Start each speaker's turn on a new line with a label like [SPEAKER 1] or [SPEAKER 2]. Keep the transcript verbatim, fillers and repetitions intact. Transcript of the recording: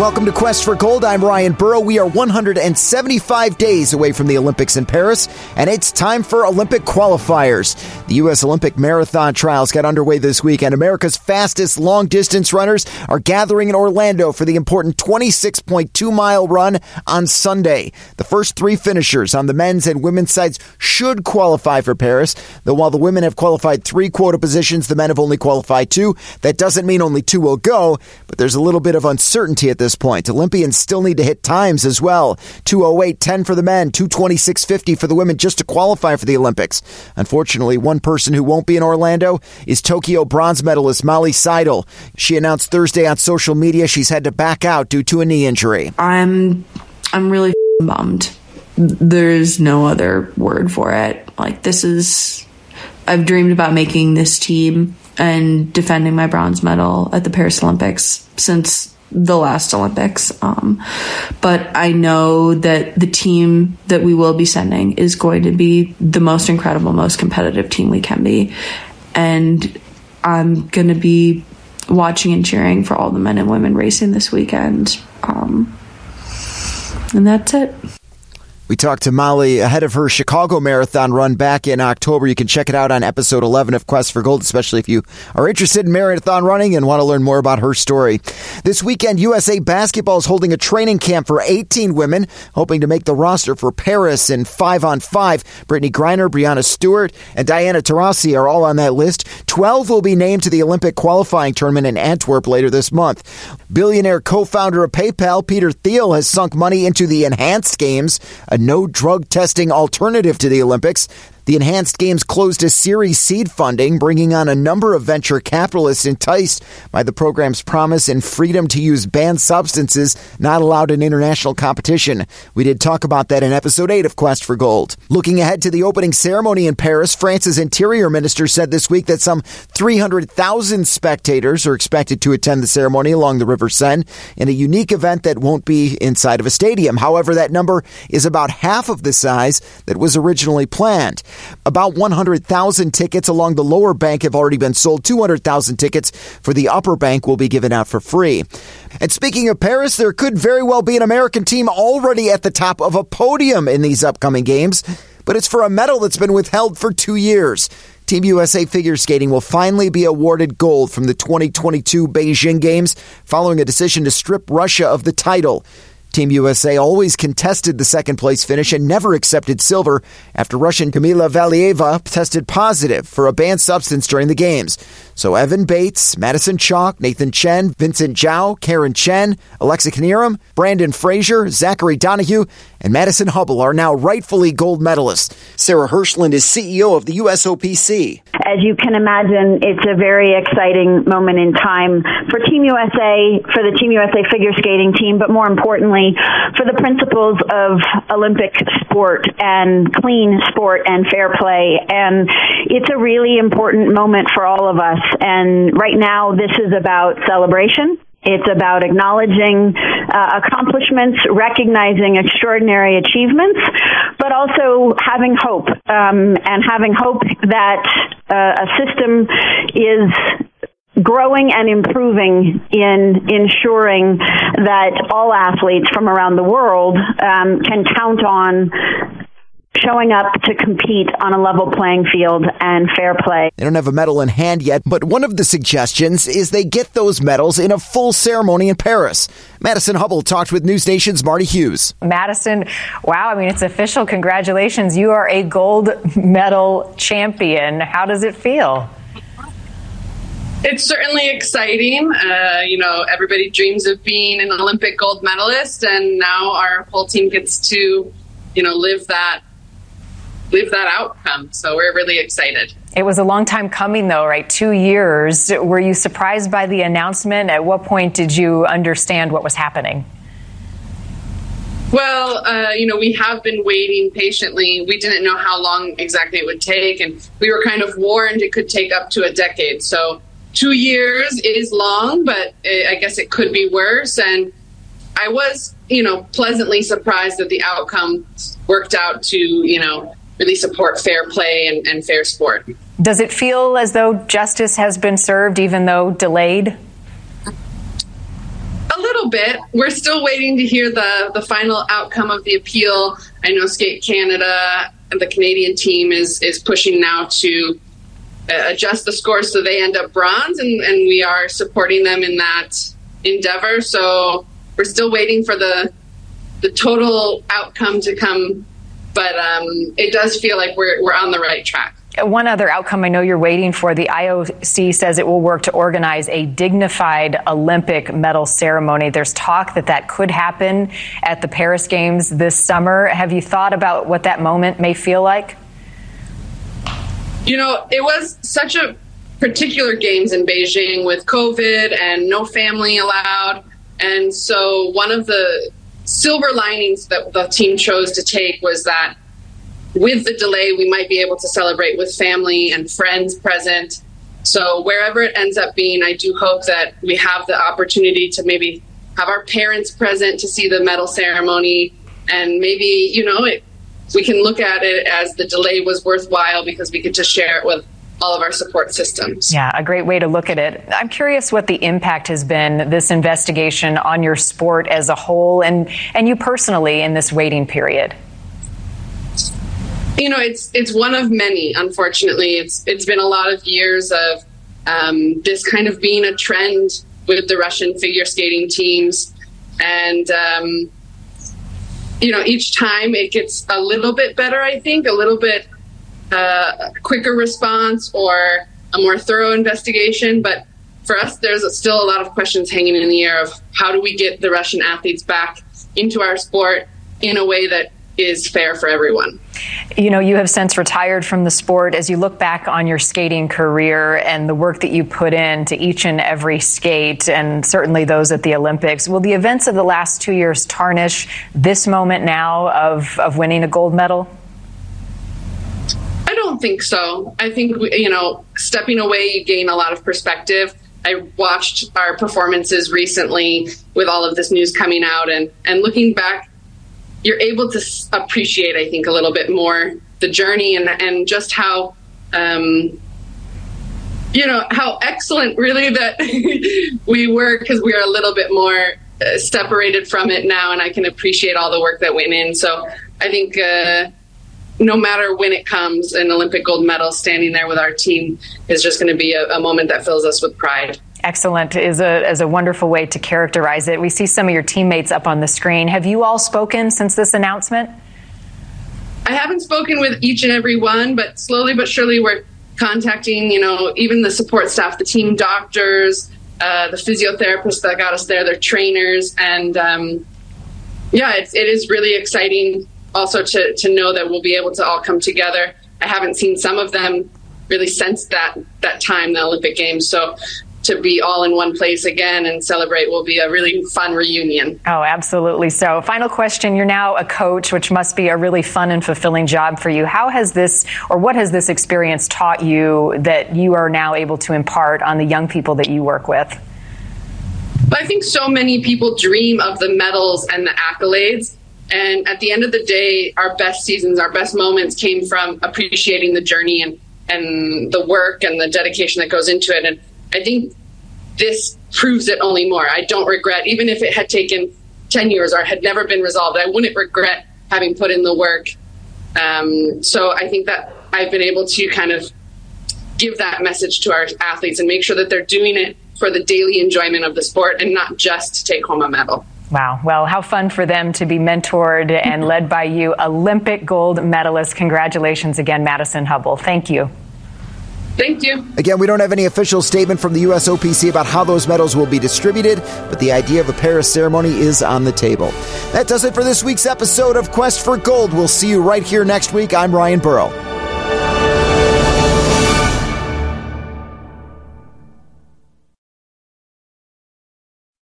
[SPEAKER 1] Welcome to Quest for Gold. I'm Ryan Burrow. We are one hundred seventy-five days away from the Olympics in Paris, and it's time for Olympic qualifiers. The U S Olympic Marathon trials got underway this week, and America's fastest long-distance runners are gathering in Orlando for the important twenty-six point two mile run on Sunday. The first three finishers on the men's and women's sides should qualify for Paris, though while the women have qualified three quota positions, the men have only qualified two. That doesn't mean only two will go, but there's a little bit of uncertainty at this point. Olympians still need to hit times as well. two oh eight ten for the men, two twenty-six fifty for the women just to qualify for the Olympics. Unfortunately, one person who won't be in Orlando is Tokyo bronze medalist Molly Seidel. She announced Thursday on social media she's had to back out due to a knee injury.
[SPEAKER 2] I'm I'm really bummed. There's no other word for it. Like, this is, I've dreamed about making this team and defending my bronze medal at the Paris Olympics since the last Olympics. Um, but I know that the team that we will be sending is going to be the most incredible, most competitive team we can be. And I'm going to be watching and cheering for all the men and women racing this weekend. Um, and that's it.
[SPEAKER 1] We talked to Molly ahead of her Chicago Marathon run back in October. You can check it out on episode eleven of Quest for Gold, especially if you are interested in marathon running and want to learn more about her story. This weekend, U S A Basketball is holding a training camp for eighteen women, hoping to make the roster for Paris in five on five. Brittany Griner, Brianna Stewart, and Diana Taurasi are all on that list. twelve will be named to the Olympic qualifying tournament in Antwerp later this month. Billionaire co-founder of PayPal, Peter Thiel, has sunk money into the Enhanced Games, a no drug testing alternative to the Olympics. The Enhanced Games closed a Series seed funding, bringing on a number of venture capitalists enticed by the program's promise and freedom to use banned substances not allowed in international competition. We did talk about that in episode eight of Quest for Gold. Looking ahead to the opening ceremony in Paris, France's interior minister said this week that some three hundred thousand spectators are expected to attend the ceremony along the River Seine in a unique event that won't be inside of a stadium. However, that number is about half of the size that was originally planned. About one hundred thousand tickets along the lower bank have already been sold. two hundred thousand tickets for the upper bank will be given out for free. And speaking of Paris, there could very well be an American team already at the top of a podium in these upcoming games, but it's for a medal that's been withheld for two years. Team U S A Figure Skating will finally be awarded gold from the twenty twenty-two Beijing Games following a decision to strip Russia of the title. Team U S A always contested the second-place finish and never accepted silver after Russian Kamila Valieva tested positive for a banned substance during the games. So Evan Bates, Madison Chalk, Nathan Chen, Vincent Zhao, Karen Chen, Alexa Knierim, Brandon Frazier, Zachary Donahue, and Madison Hubble are now rightfully gold medalists. Sarah Hirschland is C E O of the U S O P C.
[SPEAKER 3] As you can imagine, it's a very exciting moment in time for Team U S A, for the Team U S A figure skating team, but more importantly, for the principles of Olympic sport and clean sport and fair play. And it's a really important moment for all of us. And right now, this is about celebration. It's about acknowledging uh, accomplishments, recognizing extraordinary achievements, but also having hope, um, and having hope that uh, a system is growing and improving in ensuring that all athletes from around the world um, can count on showing up to compete on a level playing field and fair play.
[SPEAKER 1] They don't have a medal in hand yet, but one of the suggestions is they get those medals in a full ceremony in Paris. Madison Hubble talked with News Nation's Marty Hughes.
[SPEAKER 4] Madison, wow, I mean, it's official. Congratulations. You are a gold medal champion. How does it feel?
[SPEAKER 5] It's certainly exciting. Uh, you know, everybody dreams of being an Olympic gold medalist, and now our whole team gets to, you know, live that live that outcome. So we're really excited.
[SPEAKER 4] It was a long time coming, though, right? Two years. Were you surprised by the announcement? At what point did you understand what was happening?
[SPEAKER 5] Well, uh, you know, we have been waiting patiently. We didn't know how long exactly it would take, and we were kind of warned it could take up to a decade. So two years is long, but I guess it could be worse. And I was, you know, pleasantly surprised that the outcome worked out to, you know, really support fair play and, and fair sport.
[SPEAKER 4] Does it feel as though justice has been served, even though delayed?
[SPEAKER 5] A little bit. We're still waiting to hear the, the final outcome of the appeal. I know Skate Canada, the Canadian team, is, is pushing now to uh, adjust the score so they end up bronze, and, and we are supporting them in that endeavor. So we're still waiting for the the total outcome to come, but um, it does feel like we're we're on the right track.
[SPEAKER 4] One other outcome I know you're waiting for, the I O C says it will work to organize a dignified Olympic medal ceremony. There's talk that that could happen at the Paris Games this summer. Have you thought about what that moment may feel like?
[SPEAKER 5] You know, it was such a particular games in Beijing with COVID and no family allowed. And so one of the silver linings that the team chose to take was that with the delay, we might be able to celebrate with family and friends present. So wherever it ends up being, I do hope that we have the opportunity to maybe have our parents present to see the medal ceremony. And maybe, you know, it, we can look at it as the delay was worthwhile because we could just share it with all of our support systems.
[SPEAKER 4] Yeah, a great way to look at it. I'm curious what the impact has been, this investigation, on your sport as a whole and, and you personally in this waiting period.
[SPEAKER 5] You know, it's it's one of many, unfortunately. It's It's been a lot of years of um, this kind of being a trend with the Russian figure skating teams. And, um, you know, each time it gets a little bit better, I think, a little bit uh, quicker response or a more thorough investigation. But for us, there's still a lot of questions hanging in the air of how do we get the Russian athletes back into our sport in a way that is fair for everyone.
[SPEAKER 4] You know, you have since retired from the sport. As you look back on your skating career and the work that you put into each and every skate, and certainly those at the Olympics, will the events of the last two years tarnish this moment now of, of winning a gold medal?
[SPEAKER 5] I don't think so. I think, you know, stepping away, you gain a lot of perspective. I watched our performances recently with all of this news coming out, and, and looking back, you're able to appreciate, I think, a little bit more the journey and and just how, um, you know, how excellent really that we were, because we are a little bit more uh, separated from it now, and I can appreciate all the work that went in. So I think uh, no matter when it comes, an Olympic gold medal standing there with our team is just going to be a, a moment that fills us with pride.
[SPEAKER 4] Excellent is a, is a wonderful way to characterize it. We see some of your teammates up on the screen. Have you all spoken since this announcement?
[SPEAKER 5] I haven't spoken with each and every one, but slowly but surely we're contacting, you know, even the support staff, the team doctors, uh, the physiotherapists that got us there, their trainers. And um, yeah, it's, it is really exciting also to, to know that we'll be able to all come together. I haven't seen some of them really since that, that time, the Olympic Games. So to be all in one place again and celebrate will be a really fun reunion.
[SPEAKER 4] Oh, absolutely. So final question. You're now a coach, which must be a really fun and fulfilling job for you. How has this, or what has this experience taught you that you are now able to impart on the young people that you work with?
[SPEAKER 5] But I think so many people dream of the medals and the accolades. And at the end of the day, our best seasons, our best moments came from appreciating the journey and, and the work and the dedication that goes into it. And I think this proves it only more. I don't regret, even if it had taken ten years or had never been resolved, I wouldn't regret having put in the work. Um, so I think that I've been able to kind of give that message to our athletes and make sure that they're doing it for the daily enjoyment of the sport and not just to take home a medal.
[SPEAKER 4] Wow. Well, how fun for them to be mentored and led by you, Olympic gold medalist. Congratulations again, Madison Hubbell. Thank you.
[SPEAKER 5] Thank you.
[SPEAKER 1] Again, we don't have any official statement from the U S O P C about how those medals will be distributed, but the idea of a Paris ceremony is on the table. That does it for this week's episode of Quest for Gold. We'll see you right here next week. I'm Ryan Burrow.